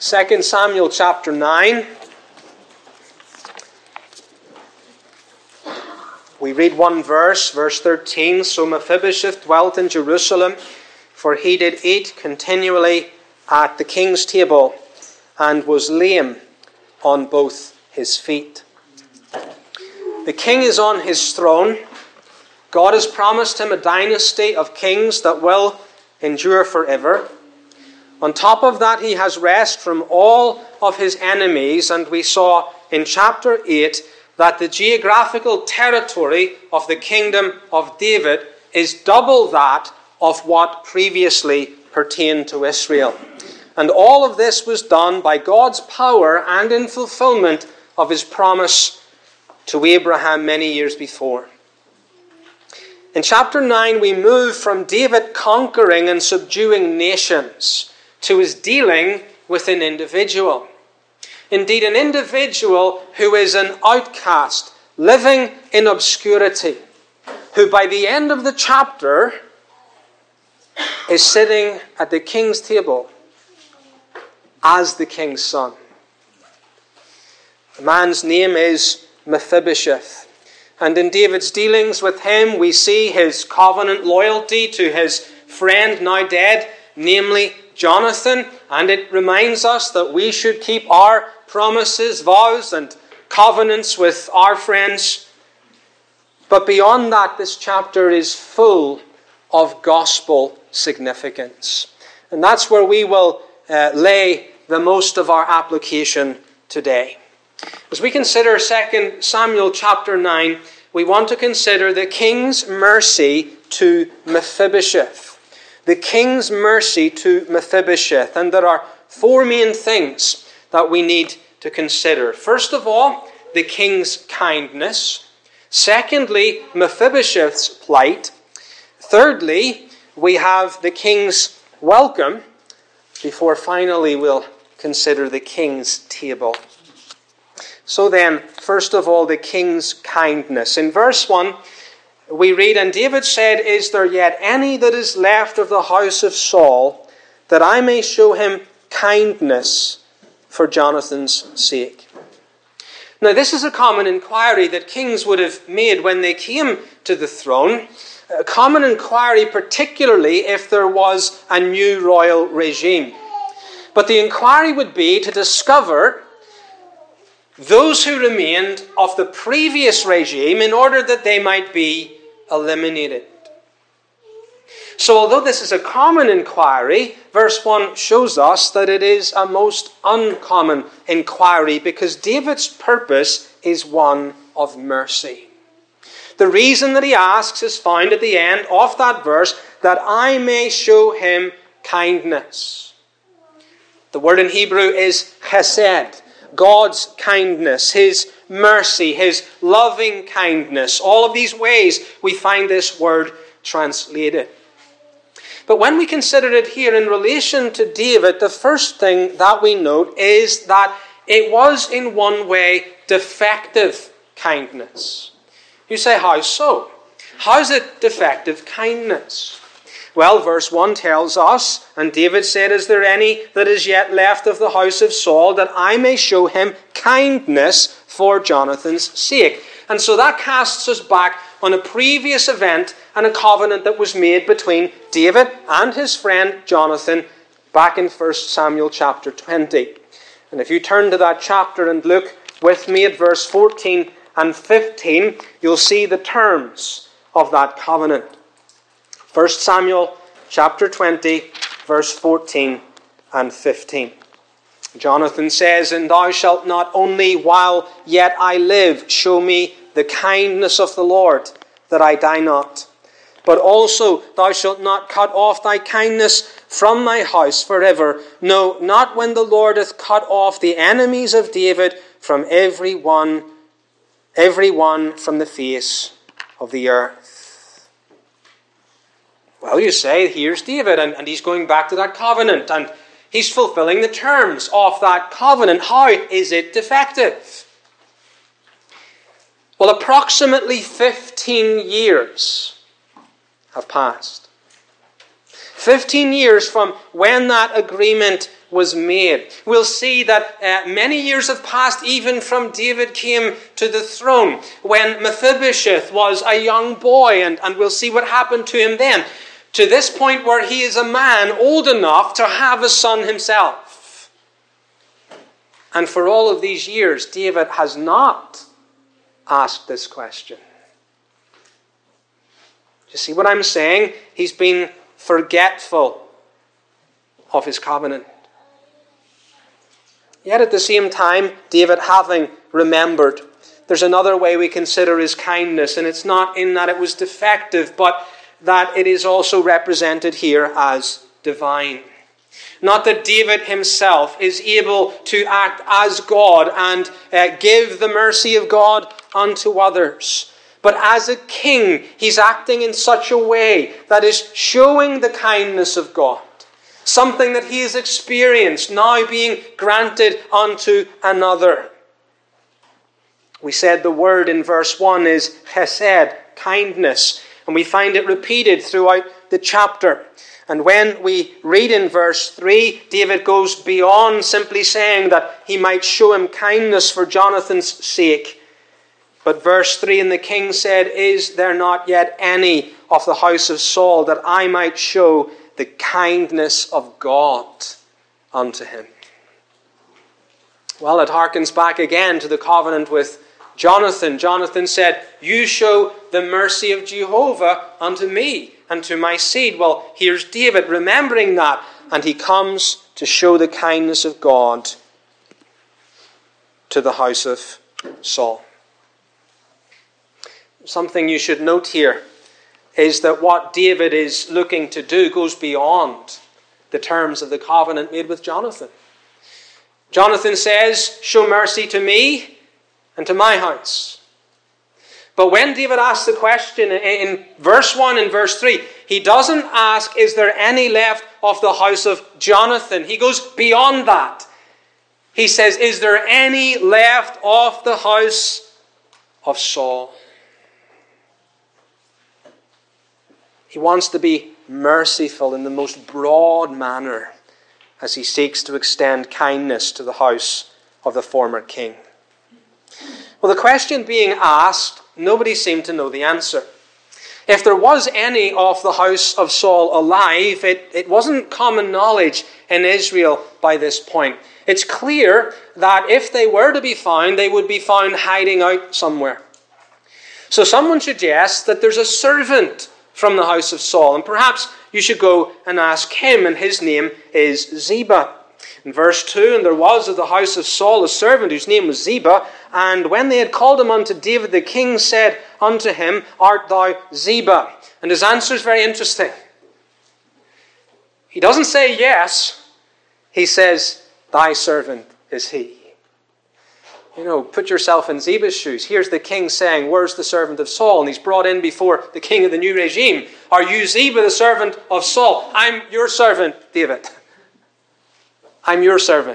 2 Samuel chapter 9. We read one verse, verse 13. So Mephibosheth dwelt in Jerusalem, for he did eat continually at the king's table, and was lame on both his feet. The king is on his throne. God has promised him a dynasty of kings that will endure forever. On top of that, he has rest from all of his enemies, and we saw in chapter 8 that the geographical territory of the kingdom of David is double that of what previously pertained to Israel. And all of this was done by God's power and in fulfillment of his promise to Abraham many years before. In chapter 9, we move from David conquering and subduing nations to his dealing with an individual. Indeed, an individual who is an outcast, living in obscurity, who by the end of the chapter is sitting at the king's table as the king's son. The man's name is Mephibosheth. And in David's dealings with him, we see his covenant loyalty to his friend now dead, namely Jonathan. And it reminds us that we should keep our promises, vows, and covenants with our friends. But beyond that, this chapter is full of gospel significance. And that's where we will lay the most of our application today. As we consider 2 Samuel chapter 9, we want to consider the king's mercy to Mephibosheth. The king's mercy to Mephibosheth. And there are four main things that we need to consider. First of all, the king's kindness. Secondly, Mephibosheth's plight. Thirdly, we have the king's welcome. Before finally we'll consider the king's table. So then, first of all, the king's kindness. In verse 1, we read, "And David said, Is there yet any that is left of the house of Saul, that I may show him kindness for Jonathan's sake?" Now, this is a common inquiry that kings would have made when they came to the throne. A common inquiry, particularly if there was a new royal regime. But the inquiry would be to discover those who remained of the previous regime in order that they might be eliminated. So although this is a common inquiry, verse 1 shows us that it is a most uncommon inquiry because David's purpose is one of mercy. The reason that he asks is found at the end of that verse, that I may show him kindness. The word in Hebrew is chesed. God's kindness, his mercy, his loving kindness. All of these ways we find this word translated. But when we consider it here in relation to David, the first thing that we note is that it was in one way defective kindness. You say, how so? How is it defective kindness? Well, verse 1 tells us, "And David said, Is there any that is yet left of the house of Saul, that I may show him kindness for Jonathan's sake?" And so that casts us back on a previous event and a covenant that was made between David and his friend Jonathan back in 1 Samuel chapter 20. And if you turn to that chapter and look with me at verse 14 and 15, you'll see the terms of that covenant. 1 Samuel chapter 20, verse 14 and 15. Jonathan says, "And thou shalt not only while yet I live show me the kindness of the Lord, that I die not, but also thou shalt not cut off thy kindness from thy house forever. No, not when the Lord hath cut off the enemies of David from every one from the face of the earth." Well, you say, here's David, and he's going back to that covenant, and he's fulfilling the terms of that covenant. How is it defective? Well, approximately 15 years have passed. 15 years from when that agreement was made. We'll see that many years have passed even from David came to the throne, when Mephibosheth was a young boy, and we'll see what happened to him then, to this point where he is a man old enough to have a son himself. And for all of these years, David has not asked this question. You see what I'm saying? He's been forgetful of his covenant. Yet at the same time, David having remembered, there's another way we consider his kindness, and it's not in that it was defective, but that it is also represented here as divine. Not that David himself is able to act as God and give the mercy of God unto others, but as a king, he's acting in such a way that is showing the kindness of God. Something that he has experienced now being granted unto another. We said the word in verse 1 is chesed, kindness. And we find it repeated throughout the chapter. And when we read in verse 3, David goes beyond simply saying that he might show him kindness for Jonathan's sake. But verse 3, and the king said, is there not yet any of the house of Saul that I might show the kindness of God unto him? Well, it harkens back again to the covenant with Jonathan. Jonathan said, you show the mercy of Jehovah unto me and to my seed. Well, here's David remembering that, and he comes to show the kindness of God to the house of Saul. Something you should note here is that what David is looking to do goes beyond the terms of the covenant made with Jonathan. Jonathan says, show mercy to me and to my house. But when David asks the question in verse 1 and verse 3, he doesn't ask, is there any left of the house of Jonathan? He goes beyond that. He says, is there any left of the house of Saul? He wants to be merciful in the most broad manner as he seeks to extend kindness to the house of the former king. Well, the question being asked, nobody seemed to know the answer. If there was any of the house of Saul alive, it wasn't common knowledge in Israel by this point. It's clear that if they were to be found, they would be found hiding out somewhere. So someone suggests that there's a servant from the house of Saul, and perhaps you should go and ask him, and his name is Ziba. In verse 2, and there was of the house of Saul a servant whose name was Ziba, and when they had called him unto David, the king said unto him, art thou Ziba? And his answer is very interesting. He doesn't say yes, he says, thy servant is he. You know, put yourself in Ziba's shoes. Here's the king saying, where's the servant of Saul? And he's brought in before the king of the new regime. Are you Ziba, the servant of Saul? I'm your servant, David. I'm your servant.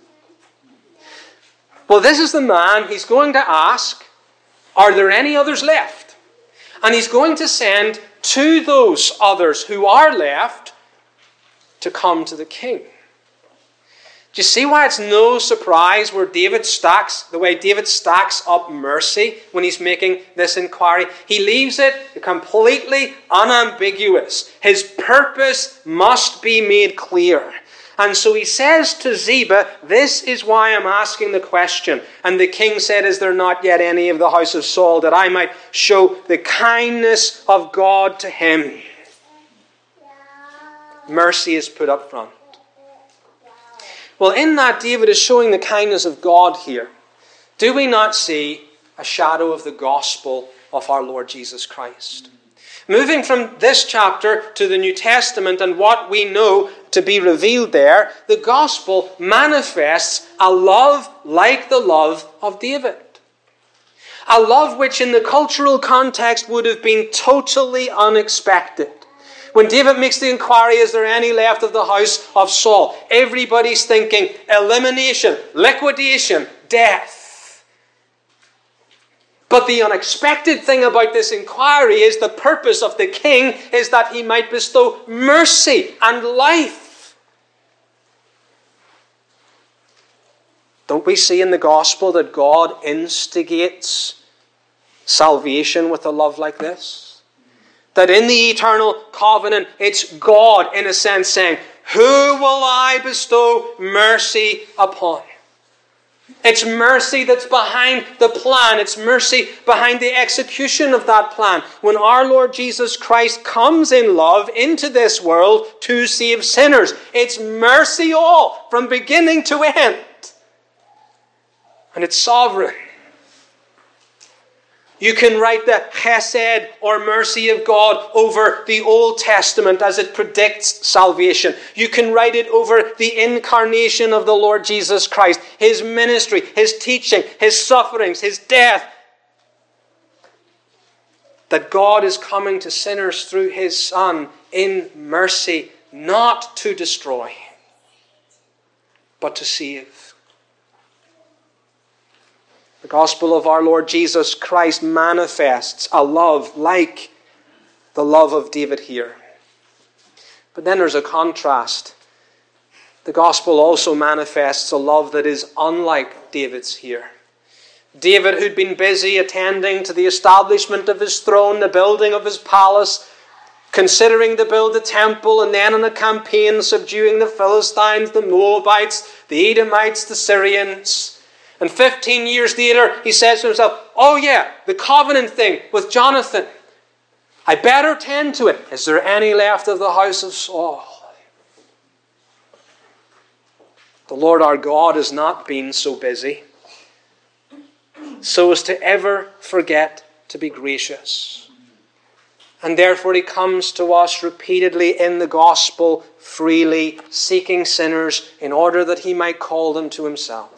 Well, this is the man he's going to ask, are there any others left? And he's going to send to those others who are left to come to the king. Do you see why it's no surprise the way David stacks up mercy when he's making this inquiry? He leaves it completely unambiguous. His purpose must be made clear. And so he says to Ziba, this is why I'm asking the question. And the king said, is there not yet any of the house of Saul that I might show the kindness of God to him? Mercy is put up front. Well, in that David is showing the kindness of God here. Do we not see a shadow of the gospel of our Lord Jesus Christ? Moving from this chapter to the New Testament and what we know to be revealed there, the gospel manifests a love like the love of David. A love which in the cultural context would have been totally unexpected. When David makes the inquiry, is there any left of the house of Saul? Everybody's thinking elimination, liquidation, death. But the unexpected thing about this inquiry is the purpose of the king is that he might bestow mercy and life. Don't we see in the gospel that God instigates salvation with a love like this? That in the eternal covenant, it's God, in a sense, saying, who will I bestow mercy upon? It's mercy that's behind the plan. It's mercy behind the execution of that plan. When our Lord Jesus Christ comes in love into this world to save sinners, it's mercy all, from beginning to end. And it's sovereign. You can write the chesed or mercy of God over the Old Testament as it predicts salvation. You can write it over the incarnation of the Lord Jesus Christ, His ministry, His teaching, His sufferings, His death. That God is coming to sinners through His Son in mercy, not to destroy, but to save. The gospel of our Lord Jesus Christ manifests a love like the love of David here. But then there's a contrast. The gospel also manifests a love that is unlike David's here. David, who'd been busy attending to the establishment of his throne, the building of his palace, considering to build a temple, and then on a campaign subduing the Philistines, the Moabites, the Edomites, the Syrians. And 15 years later, he says to himself, oh yeah, the covenant thing with Jonathan. I better tend to it. Is there any left of the house of Saul? The Lord our God has not been so busy so as to ever forget to be gracious. And therefore He comes to us repeatedly in the gospel, freely, seeking sinners in order that He might call them to Himself.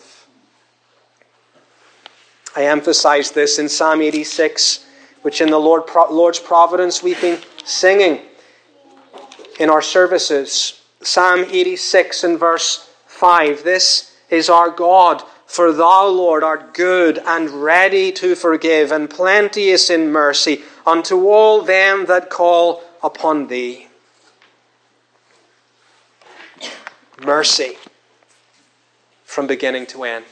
I emphasize this in Psalm 86, which in the Lord's providence we've been singing in our services. Psalm 86 and verse 5. This is our God, for Thou, Lord, art good and ready to forgive, and plenteous in mercy unto all them that call upon Thee. Mercy from beginning to end.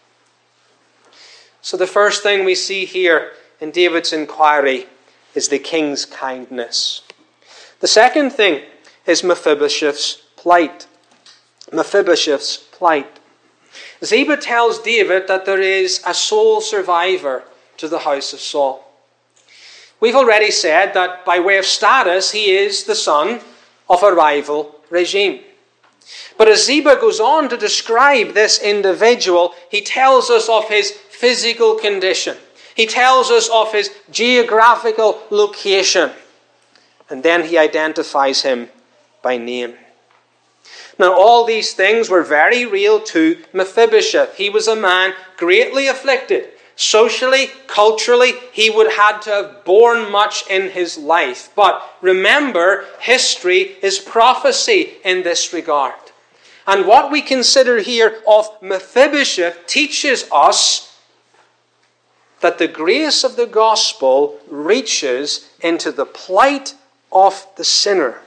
So the first thing we see here in David's inquiry is the king's kindness. The second thing is Mephibosheth's plight. Mephibosheth's plight. Ziba tells David that there is a sole survivor to the house of Saul. We've already said that by way of status, he is the son of a rival regime. But as Ziba goes on to describe this individual, he tells us of his physical condition. He tells us of his geographical location. And then he identifies him by name. Now, all these things were very real to Mephibosheth. He was a man greatly afflicted. Socially, culturally, he would have to have borne much in his life. But remember, history is prophecy in this regard. And what we consider here of Mephibosheth teaches us that the grace of the gospel reaches into the plight of the sinner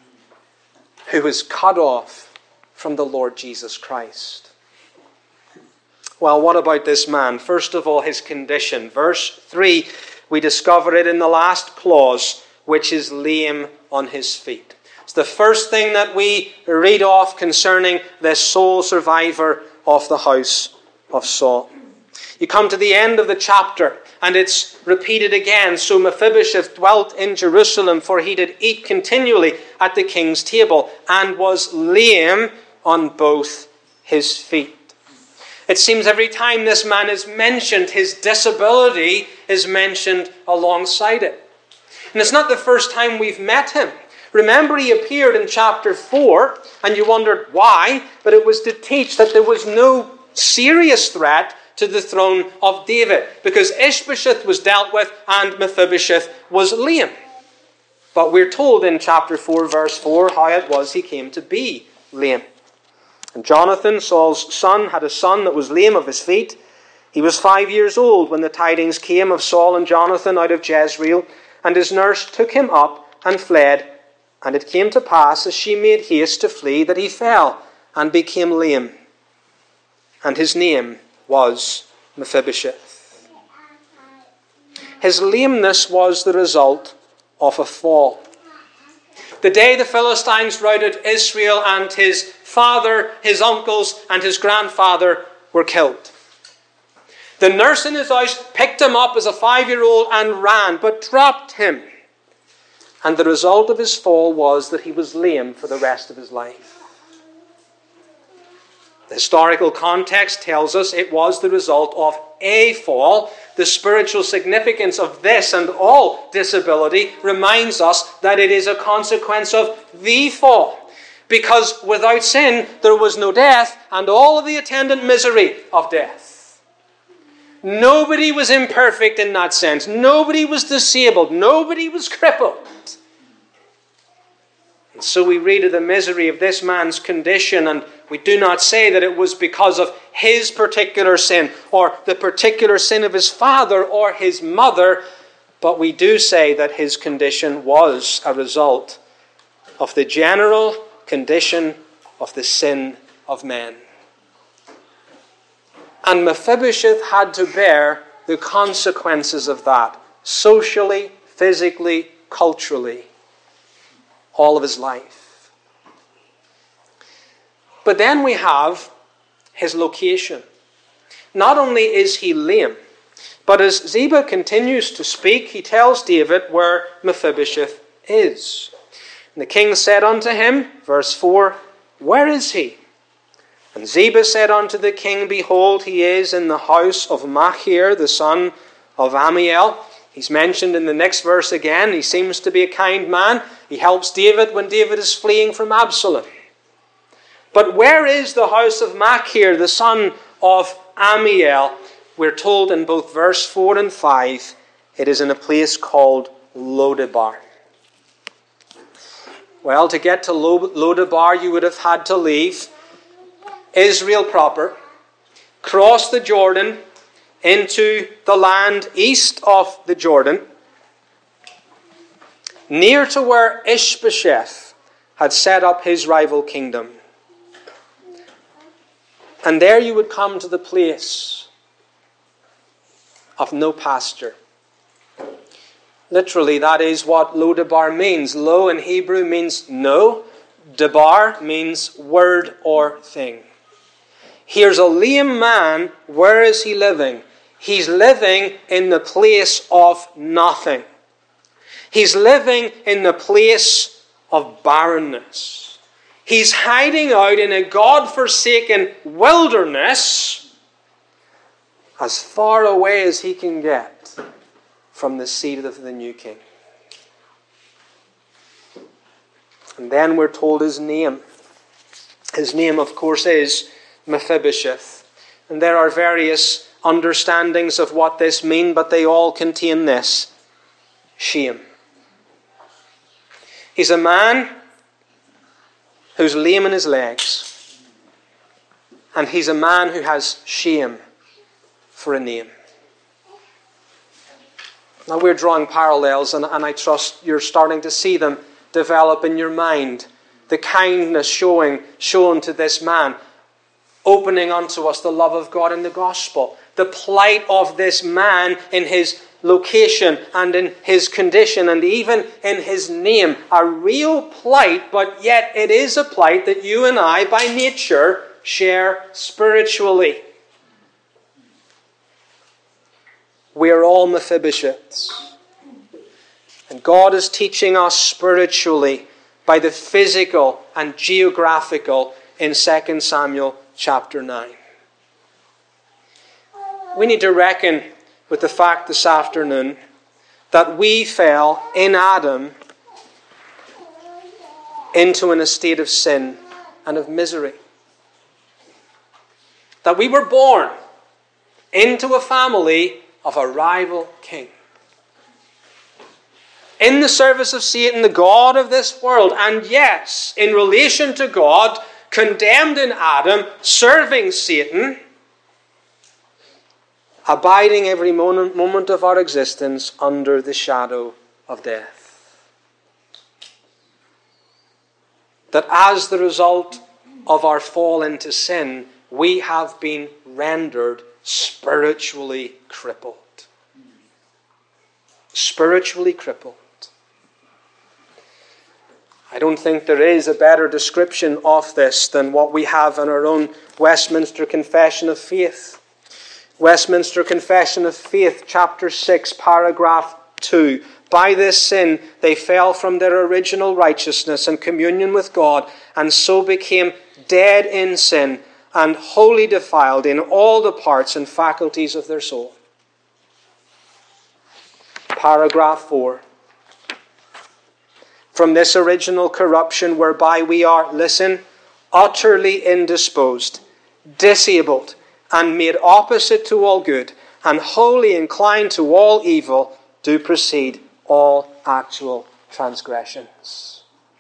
who is cut off from the Lord Jesus Christ. Well, what about this man? First of all, his condition. Verse 3, we discover it in the last clause, which is lame on his feet. It's the first thing that we read off concerning this sole survivor of the house of Saul. You come to the end of the chapter, and it's repeated again. So Mephibosheth dwelt in Jerusalem, for he did eat continually at the king's table, and was lame on both his feet. It seems every time this man is mentioned, his disability is mentioned alongside it. And it's not the first time we've met him. Remember, he appeared in chapter 4, and you wondered why, but it was to teach that there was no serious threat to the throne of David, because Ishbosheth was dealt with and Mephibosheth was lame. But we're told in chapter 4, verse 4, how it was he came to be lame. And Jonathan, Saul's son, had a son that was lame of his feet. He was 5 years old when the tidings came of Saul and Jonathan out of Jezreel, and his nurse took him up and fled. And it came to pass, as she made haste to flee, that he fell and became lame. and his name was Mephibosheth. His lameness was the result of a fall. The day the Philistines routed Israel, and his father, his uncles, and his grandfather were killed. The nurse in his house picked him up as a 5-year-old and ran, but dropped him. And the result of his fall was that he was lame for the rest of his life. The historical context tells us it was the result of a fall. The spiritual significance of this and all disability reminds us that it is a consequence of the fall. Because without sin, there was no death and all of the attendant misery of death. Nobody was imperfect in that sense. Nobody was disabled. Nobody was crippled. And so we read of the misery of this man's condition, and we do not say that it was because of his particular sin or the particular sin of his father or his mother, but we do say that his condition was a result of the general condition of the sin of men. And Mephibosheth had to bear the consequences of that, socially, physically, culturally, all of his life. But then we have his location. Not only is he lame, but as Ziba continues to speak, he tells David where Mephibosheth is. And the king said unto him, verse 4, Where is he? And Ziba said unto the king, Behold, he is in the house of Machir, the son of Ammiel. He's mentioned in the next verse again. He seems to be a kind man. He helps David when David is fleeing from Absalom. But where is the house of Machir, the son of Ammiel? We're told in both verse 4 and 5, it is in a place called Lodebar. Well, to get to Lodebar, you would have had to leave Israel proper, cross the Jordan into the land east of the Jordan, near to where Ishbosheth had set up his rival kingdom. And there you would come to the place of no pasture. Literally, that is what Lodebar means. Lo in Hebrew means no. Debar means word or thing. Here's a lame man. Where is he living? He's living in the place of nothing. He's living in the place of barrenness. He's hiding out in a God-forsaken wilderness as far away as he can get from the seat of the new king. And then we're told his name. His name, of course, is Mephibosheth. And there are various understandings of what this means, but they all contain this: shame. He's a man who's lame in his legs. And he's a man who has shame for a name. Now we're drawing parallels, and I trust you're starting to see them develop in your mind. The kindness shown to this man, opening unto us the love of God in the gospel. The plight of this man in his location and in his condition and even in his name. A real plight, but yet it is a plight that you and I by nature share spiritually. We are all Mephibosheths. And God is teaching us spiritually by the physical and geographical in 2 Samuel chapter 9. We need to reckon with the fact this afternoon that we fell in Adam into an estate of sin and of misery. That we were born into a family of a rival king. In the service of Satan, the god of this world, and yes, in relation to God, condemned in Adam, serving Satan, abiding every moment of our existence under the shadow of death. That as the result of our fall into sin, we have been rendered spiritually crippled. Spiritually crippled. I don't think there is a better description of this than what we have in our own Westminster Confession of Faith. Westminster Confession of Faith, chapter 6, paragraph 2. By this sin they fell from their original righteousness and communion with God, and so became dead in sin and wholly defiled in all the parts and faculties of their soul. Paragraph 4. From this original corruption whereby we are, listen, utterly indisposed, disabled, and made opposite to all good, and wholly inclined to all evil, do proceed all actual transgressions.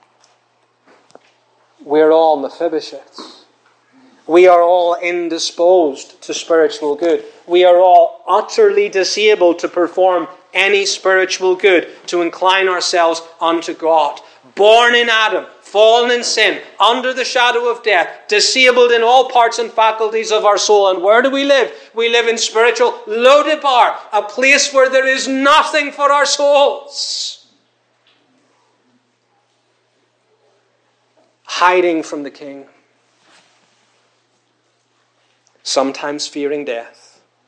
We're all Mephibosheths. We are all indisposed to spiritual good. We are all utterly disabled to perform any spiritual good, to incline ourselves unto God. Born in Adam, fallen in sin, under the shadow of death, disabled in all parts and faculties of our soul. And where do we live? We live in spiritual Lodebar, a place where there is nothing for our souls. Hiding from the King. Sometimes fearing death.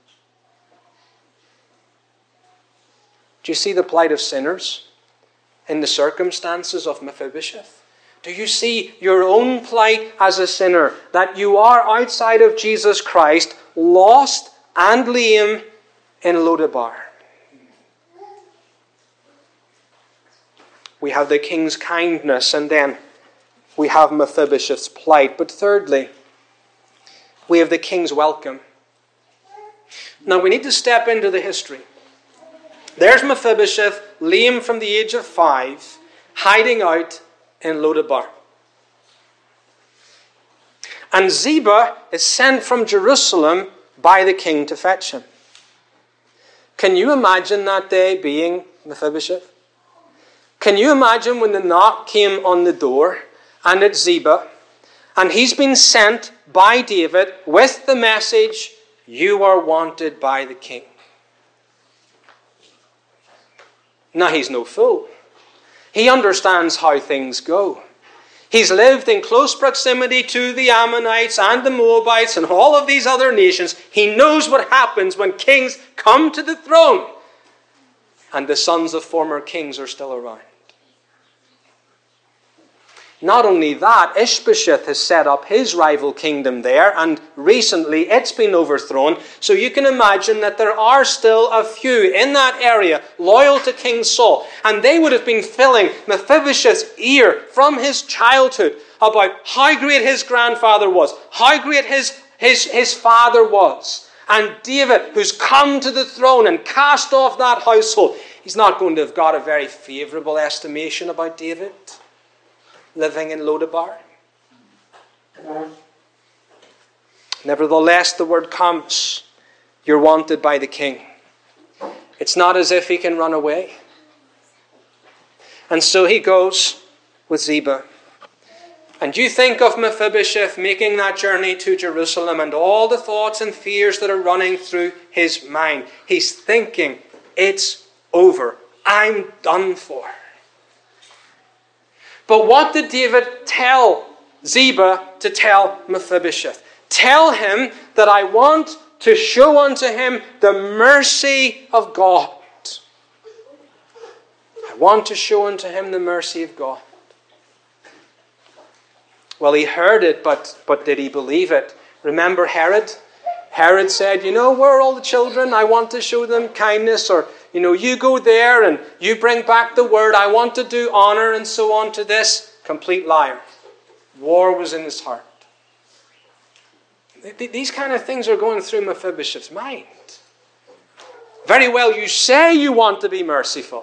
Do you see the plight of sinners in the circumstances of Mephibosheth? Do you see your own plight as a sinner, that you are outside of Jesus Christ, lost and lame in Lodebar? We have the king's kindness, and then we have Mephibosheth's plight. But thirdly, we have the king's welcome. Now we need to step into the history. There's Mephibosheth, lame from the age of 5, hiding out in Lodebar. And Ziba is sent from Jerusalem by the king to fetch him. Can you imagine that day being Mephibosheth? Can you imagine when the knock came on the door and it's Ziba, and he's been sent by David with the message, "You are wanted by the king." Now, he's no fool. He understands how things go. He's lived in close proximity to the Ammonites and the Moabites and all of these other nations. He knows what happens when kings come to the throne and the sons of former kings are still around. Not only that, Ishbosheth has set up his rival kingdom there, and recently it's been overthrown. So you can imagine that there are still a few in that area loyal to King Saul. And they would have been filling Mephibosheth's ear from his childhood about how great his grandfather was, how great his father was. And David, who's come to the throne and cast off that household, he's not going to have got a very favourable estimation about David living in Lodebar. Nevertheless, the word comes, "You're wanted by the king." It's not as if he can run away. And so he goes with Ziba. And you think of Mephibosheth making that journey to Jerusalem and all the thoughts and fears that are running through his mind. He's thinking, it's over. I'm done for. But what did David tell Ziba to tell Mephibosheth? Tell him that I want to show unto him the mercy of God. I want to show unto him the mercy of God. Well, he heard it, but did he believe it? Remember Herod? Herod said, where are all the children? I want to show them kindness. Or, you go there and you bring back the word. I want to do honor and so on to this. Complete liar. War was in his heart. These kind of things are going through Mephibosheth's mind. Very well, you say you want to be merciful.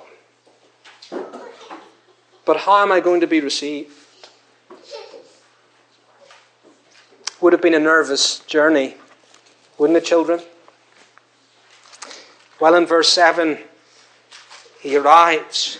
But how am I going to be received? Would have been a nervous journey, wouldn't it, children? Well, in verse 7, he arrives.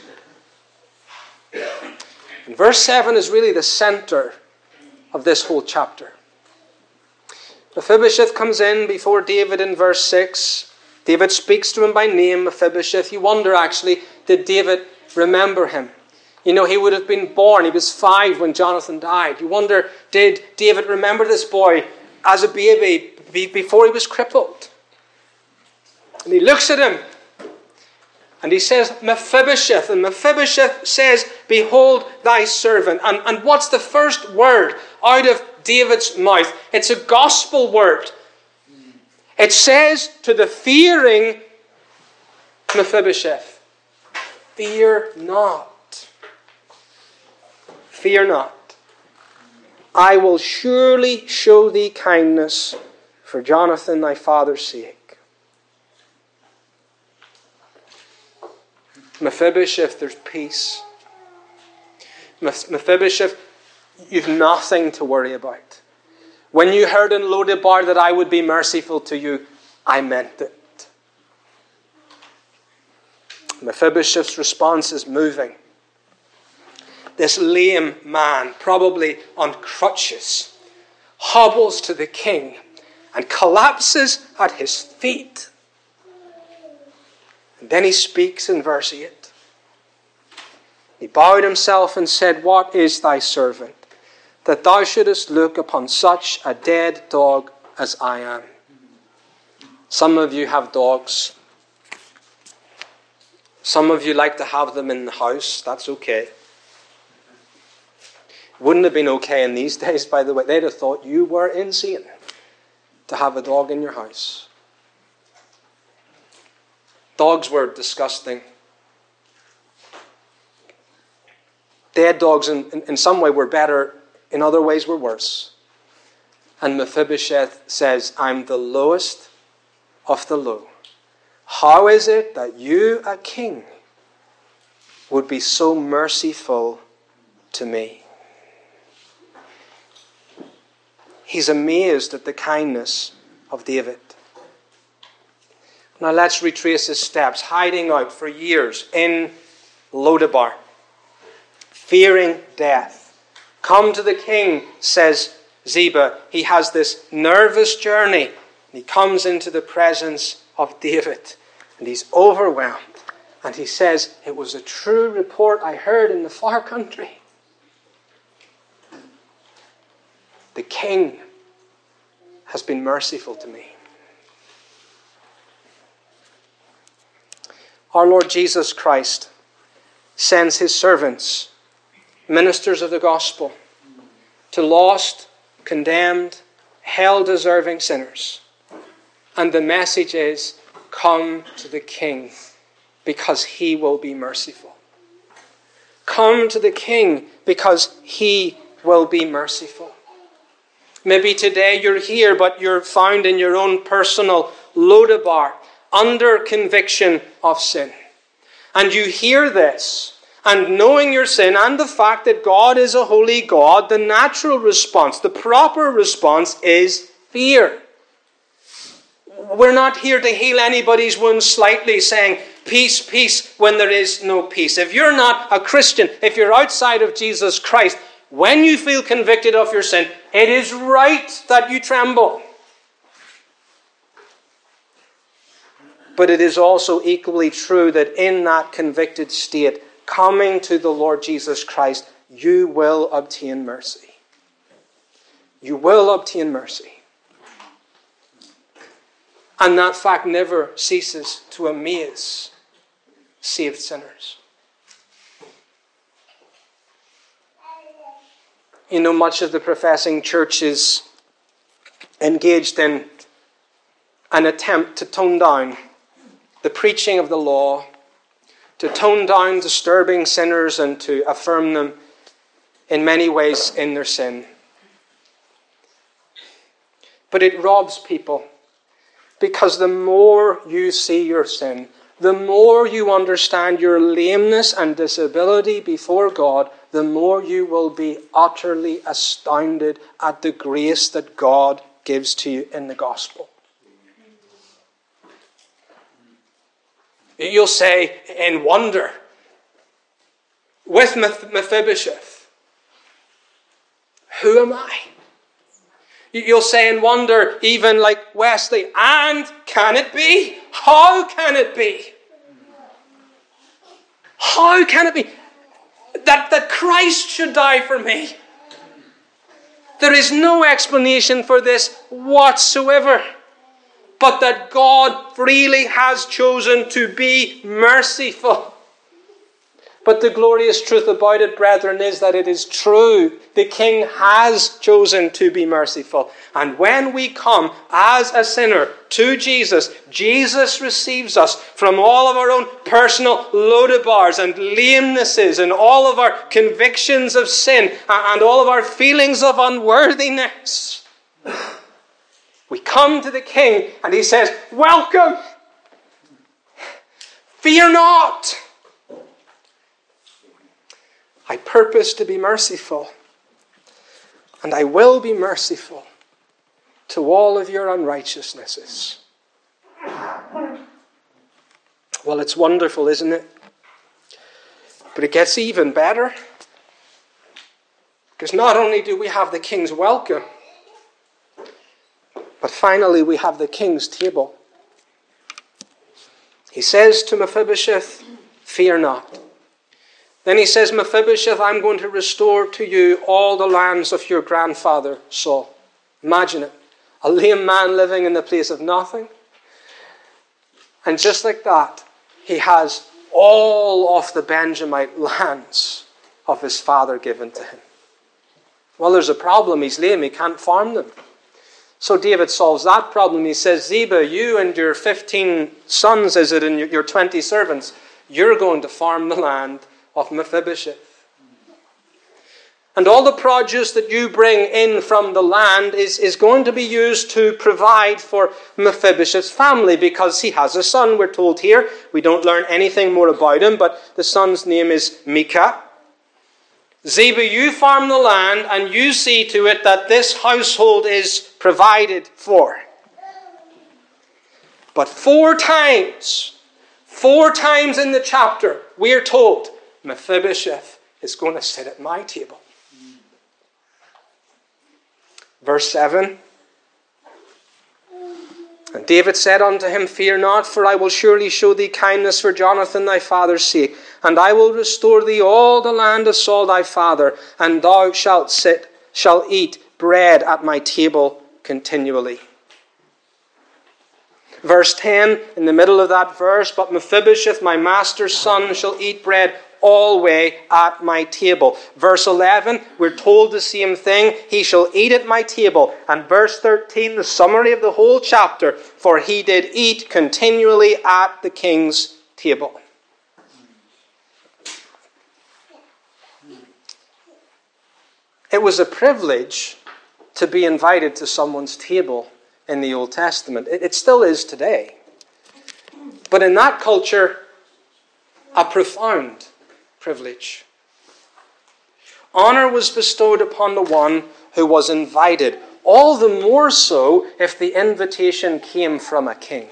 And verse 7 is really the center of this whole chapter. Mephibosheth comes in before David in verse 6. David speaks to him by name, Mephibosheth. You wonder, actually, did David remember him? You know, he would have been born. He was 5 when Jonathan died. You wonder, did David remember this boy as a baby before he was crippled? And he looks at him and he says, Mephibosheth. And Mephibosheth says, behold thy servant. And what's the first word out of David's mouth? It's a gospel word. It says to the fearing Mephibosheth, fear not. Fear not. I will surely show thee kindness for Jonathan thy father's sake. Mephibosheth, there's peace. Mephibosheth, you've nothing to worry about. When you heard in Lodebar that I would be merciful to you, I meant it. Mephibosheth's response is moving. This lame man, probably on crutches, hobbles to the king and collapses at his feet. And then he speaks in verse 8. He bowed himself and said, what is thy servant, that thou shouldest look upon such a dead dog as I am? Some of you have dogs. Some of you like to have them in the house. That's okay. Wouldn't have been okay in these days, by the way. They'd have thought you were insane to have a dog in your house. Dogs were disgusting. Dead dogs in some way were better, in other ways were worse. And Mephibosheth says, I'm the lowest of the low. How is it that you, a king, would be so merciful to me? He's amazed at the kindness of David. Now let's retrace his steps, hiding out for years in Lodebar, fearing death. Come to the king, says Ziba. He has this nervous journey. He comes into the presence of David, and he's overwhelmed. And he says, it was a true report I heard in the far country. The king has been merciful to me. Our Lord Jesus Christ sends his servants, ministers of the gospel, to lost, condemned, hell-deserving sinners. And the message is, come to the King, because he will be merciful. Come to the King, because he will be merciful. Maybe today you're here, but you're found in your own personal Lodebar, under conviction of sin. And you hear this, and knowing your sin and the fact that God is a holy God, the natural response, the proper response is fear. We're not here to heal anybody's wounds slightly, saying, peace, peace, when there is no peace. If you're not a Christian, if you're outside of Jesus Christ, when you feel convicted of your sin, it is right that you tremble. But it is also equally true that in that convicted state, coming to the Lord Jesus Christ, you will obtain mercy. You will obtain mercy. And that fact never ceases to amaze saved sinners. You know, much of the professing church is engaged in an attempt to tone down the preaching of the law, to tone down disturbing sinners and to affirm them in many ways in their sin. But it robs people, because the more you see your sin, the more you understand your lameness and disability before God, the more you will be utterly astounded at the grace that God gives to you in the gospel. You'll say in wonder, with Mephibosheth, who am I? You'll say in wonder, even like Wesley, and can it be? How can it be? How can it be that Christ should die for me? There is no explanation for this whatsoever, but that God freely has chosen to be merciful. But the glorious truth about it, brethren, is that it is true. The King has chosen to be merciful. And when we come as a sinner to Jesus, Jesus receives us from all of our own personal Lodebars and lamenesses and all of our convictions of sin and all of our feelings of unworthiness. We come to the King and he says, welcome. Fear not. I purpose to be merciful, and I will be merciful to all of your unrighteousnesses. Well, it's wonderful, isn't it? But it gets even better. Because not only do we have the King's welcome, but finally we have the King's table. He says to Mephibosheth, fear not. Then he says, Mephibosheth, I'm going to restore to you all the lands of your grandfather Saul. Imagine it. A lame man living in the place of nothing. And just like that, he has all of the Benjamite lands of his father given to him. Well, there's a problem. He's lame. He can't farm them. So David solves that problem. He says, Ziba, you and your 15 sons, is it, and your 20 servants, you're going to farm the land of Mephibosheth. And all the produce that you bring in from the land is going to be used to provide for Mephibosheth's family, because he has a son, we're told here. We don't learn anything more about him, but the son's name is Micah. Ziba, you farm the land and you see to it that this household is provided for. But 4 times in the chapter, we are told Mephibosheth is going to sit at my table. Verse 7. And David said unto him, fear not, for I will surely show thee kindness for Jonathan thy father's sake, and I will restore thee all the land of Saul thy father, and thou shalt eat bread at my table continually. Verse 10, in the middle of that verse, but Mephibosheth, my master's son, shall eat bread always at my table. Verse 11, we're told the same thing. He shall eat at my table. And verse 13, the summary of the whole chapter, for he did eat continually at the king's table. It was a privilege to be invited to someone's table in the Old Testament. It still is today. But in that culture, a profound privilege. Honor was bestowed upon the one who was invited, all the more so if the invitation came from a king.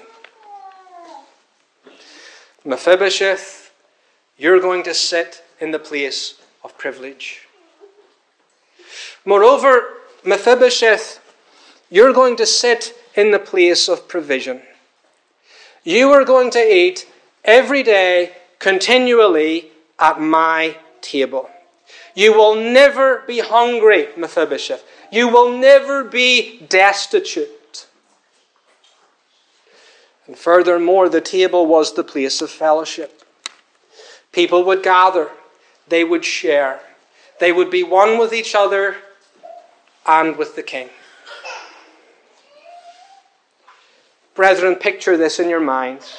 Mephibosheth, you're going to sit in the place of privilege. Moreover, Mephibosheth, you're going to sit in the place of provision. You are going to eat every day, continually, at my table. You will never be hungry, Mephibosheth. You will never be destitute. And furthermore, the table was the place of fellowship. People would gather. They would share. They would be one with each other and with the king. Brethren, picture this in your minds.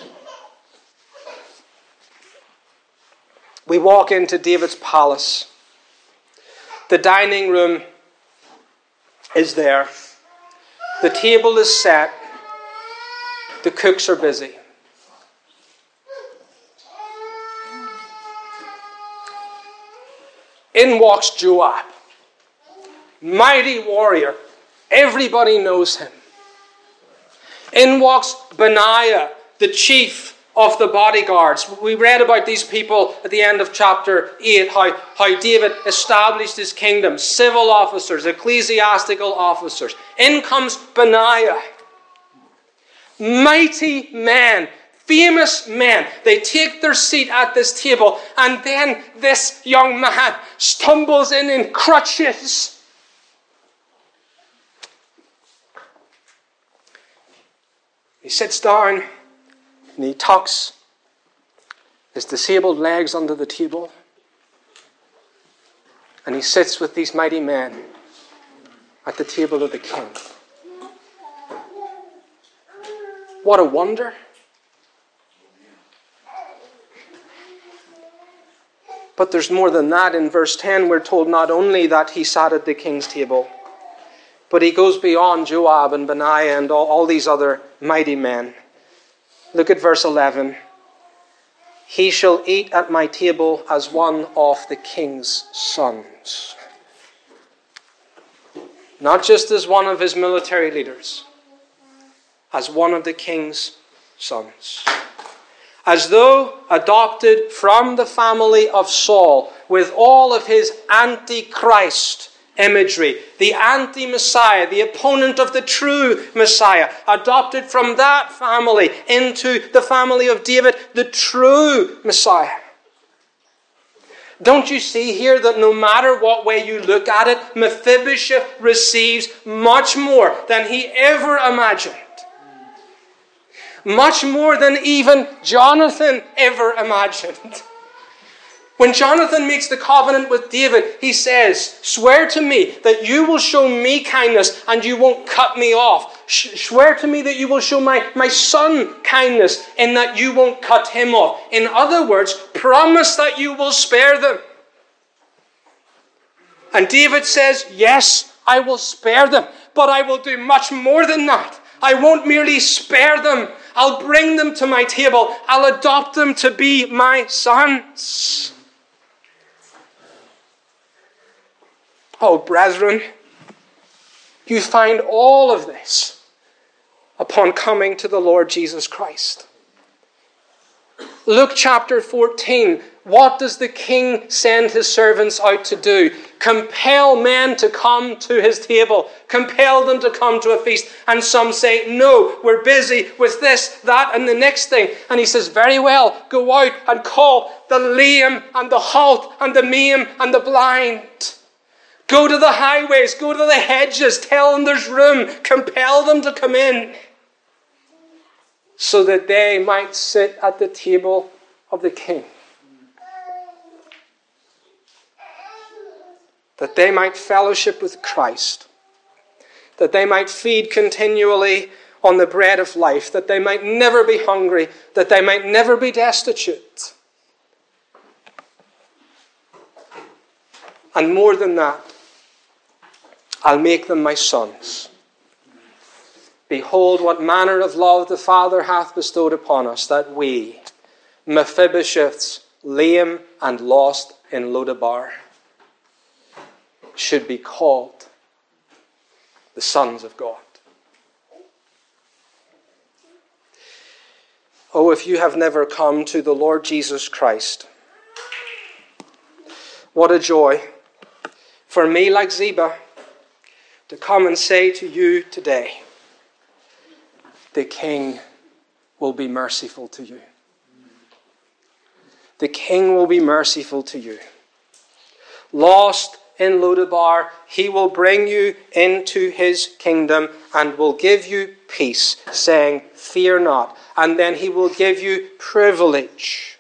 We walk into David's palace. The dining room is there. The table is set. The cooks are busy. In walks Joab, mighty warrior. Everybody knows him. In walks Benaiah, the chief of the bodyguards. We read about these people at the end of chapter 8, how David established his kingdom. Civil officers, ecclesiastical officers. In comes Benaiah. Mighty men, famous men. They take their seat at this table, and then this young man stumbles in crutches. He sits down and he tucks his disabled legs under the table, and he sits with these mighty men at the table of the king. What a wonder. But there's more than that. In verse 10, we're told not only that he sat at the king's table, but he goes beyond Joab and Benaiah and all these other mighty men. Look at verse 11. He shall eat at my table as one of the king's sons. Not just as one of his military leaders, as one of the king's sons. As though adopted from the family of Saul, with all of his antichrist imagery, the anti-Messiah, the opponent of the true Messiah, adopted from that family into the family of David, the true Messiah. Don't you see here that no matter what way you look at it, Mephibosheth receives much more than he ever imagined. Much more than even Jonathan ever imagined. When Jonathan makes the covenant with David, he says, swear to me that you will show me kindness and you won't cut me off. Swear to me that you will show my son kindness and that you won't cut him off. In other words, promise that you will spare them. And David says, yes, I will spare them, but I will do much more than that. I won't merely spare them. I'll bring them to my table. I'll adopt them to be my sons. Oh, brethren, you find all of this upon coming to the Lord Jesus Christ. Luke chapter 14. What does the king send his servants out to do? Compel men to come to his table. Compel them to come to a feast. And some say, no, we're busy with this, that, and the next thing. And he says, very well, go out and call the lame and the halt and the maimed and the blind. Go to the highways, go to the hedges, tell them there's room. Compel them to come in, so that they might sit at the table of the king. That they might fellowship with Christ. That they might feed continually on the bread of life. That they might never be hungry. That they might never be destitute. And more than that, I'll make them my sons. Behold, what manner of love the Father hath bestowed upon us, that we, Mephibosheths, lame and lost in Lodabar, should be called the sons of God. Oh, if you have never come to the Lord Jesus Christ, what a joy for me, like Ziba, to come and say to you today, the King will be merciful to you. The King will be merciful to you. Lost in Lodabar, he will bring you into his kingdom and will give you peace, saying, fear not. And then he will give you privilege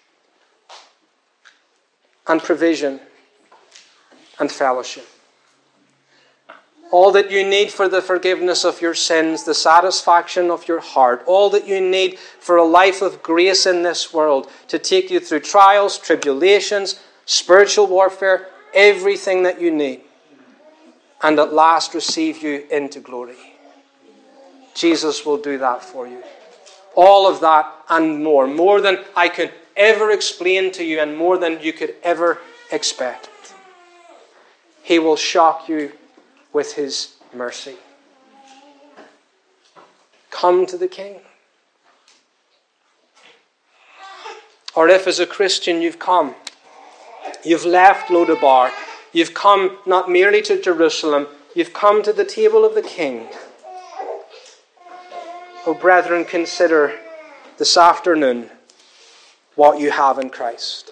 and provision and fellowship. All that you need for the forgiveness of your sins, the satisfaction of your heart, all that you need for a life of grace in this world, to take you through trials, tribulations, spiritual warfare, everything that you need, and at last receive you into glory. Jesus will do that for you. All of that and more. More than I could ever explain to you and more than you could ever expect. He will shock you with his mercy. Come to the King. Or if as a Christian you've left Lodabar, you've come not merely to Jerusalem, you've come to the table of the King. Oh, brethren, consider this afternoon what you have in Christ.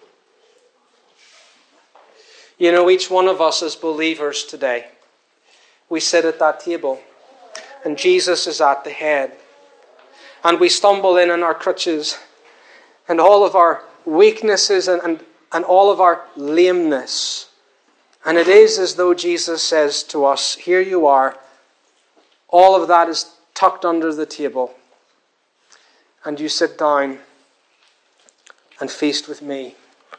You know, each one of us as believers today, we sit at that table and Jesus is at the head. And we stumble in on our crutches and all of our weaknesses and all of our lameness. And it is as though Jesus says to us, here you are. All of that is tucked under the table. And you sit down and feast with me.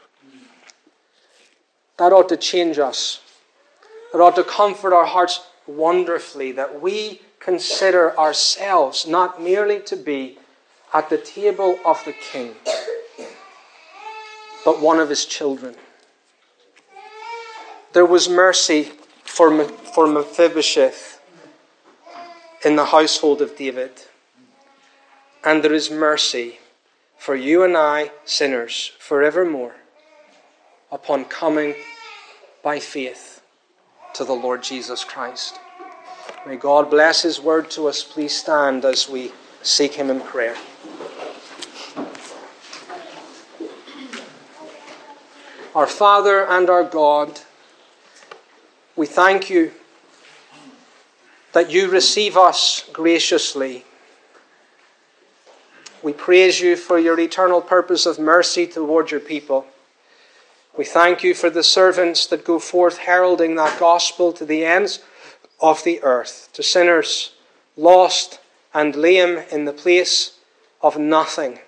That ought to change us. It ought to comfort our hearts wonderfully that we consider ourselves not merely to be at the table of the King, but one of his children. There was mercy for Mephibosheth in the household of David. And there is mercy for you and I, sinners, forevermore, upon coming by faith to the Lord Jesus Christ. May God bless his word to us. Please stand as we seek him in prayer. Our Father and our God, we thank you that you receive us graciously. We praise you for your eternal purpose of mercy toward your people. We thank you for the servants that go forth heralding that gospel to the ends of the earth, to sinners lost and lame in the place of nothing,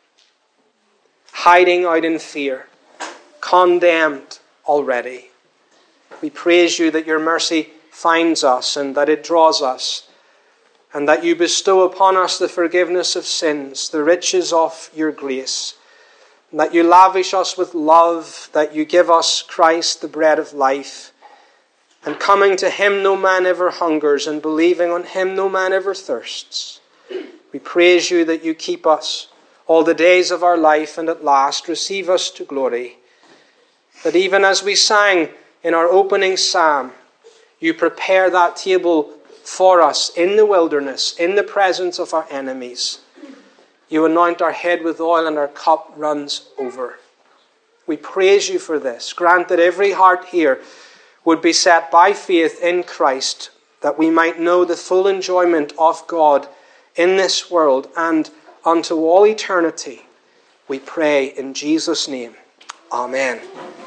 hiding out in fear, condemned already. We praise you that your mercy finds us and that it draws us, and that you bestow upon us the forgiveness of sins, the riches of your grace, and that you lavish us with love, that you give us Christ, the bread of life. And coming to him no man ever hungers, and believing on him no man ever thirsts. We praise you that you keep us all the days of our life, and at last receive us to glory. That even as we sang in our opening psalm, you prepare that table for us in the wilderness, in the presence of our enemies. You anoint our head with oil and our cup runs over. We praise you for this. Grant that every heart here would be set by faith in Christ, that we might know the full enjoyment of God in this world and unto all eternity. We pray in Jesus' name. Amen.